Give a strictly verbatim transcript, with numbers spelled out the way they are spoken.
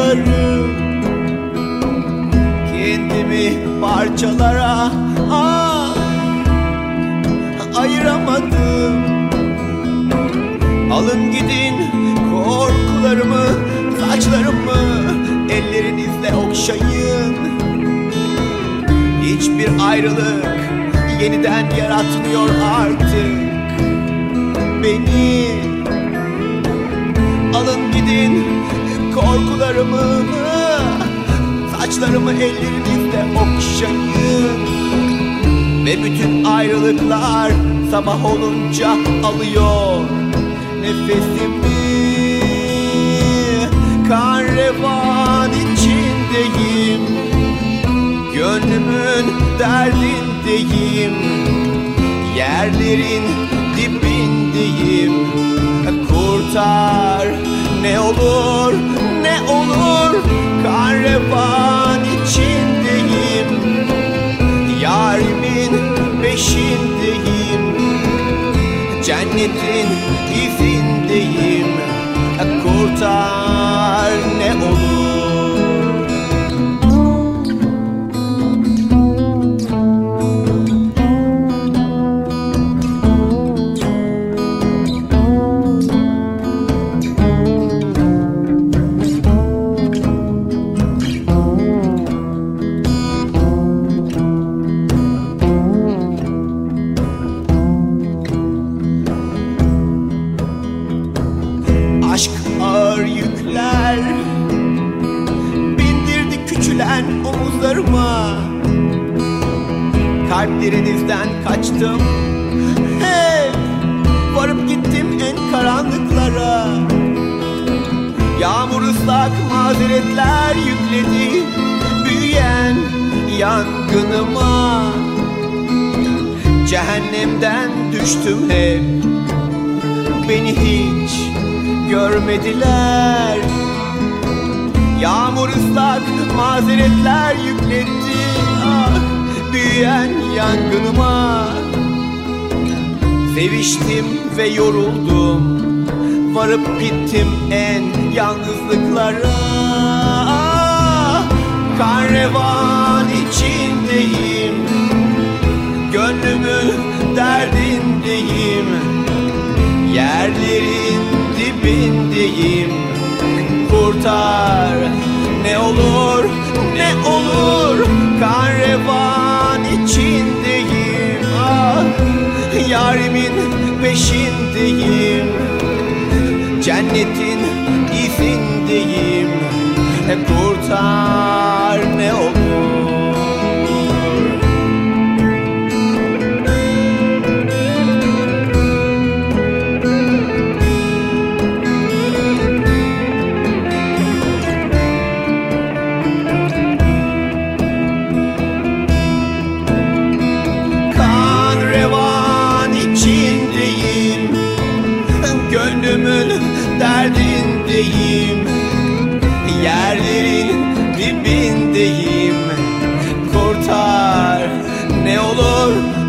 yollarım. Kendimi parçalara ah, ayıramadım. Alın gidin korkularımı, saçlarımı ellerinizle okşayın. Hiçbir ayrılık yeniden yaratmıyor artık beni. Alın gidin korkularımı, saçlarımı ellerinizle okşayın. Ve bütün ayrılıklar sabah olunca alıyor nefesimi. Kan revan içindeyim, gönlümün derdindeyim, yerlerin dibindeyim. Kurtar ne olur ne olur, kan revan içindeyim, yarimin peşindeyim, cennetin izindeyim. Kurtar ne olur. Aşk ağır yükler bindirdi küçülen omuzlarıma. Kalplerinizden kaçtım, hep varıp gittim en karanlıklara. Yağmur ıslak mazeretler yükledi büyüyen yangınıma. Cehennemden düştüm hep, beni hiç görmediler. Yağmur ıslak mazeretler yükletti ah, büyüyen yangınıma. Seviştim ve yoruldum, varıp gittim en yalnızlıklara. Ah, kan revan içindeyim, gönlümün derdindeyim, yerlerin dibindeyim. Kurtar ne olur ne olur, kan revan içindeyim. Ah, yarimin peşindeyim, cennetin izindeyim. Kurtar ne olur. Gönlümün derdindeyim, yerlerin dibindeyim. Kurtar ne olur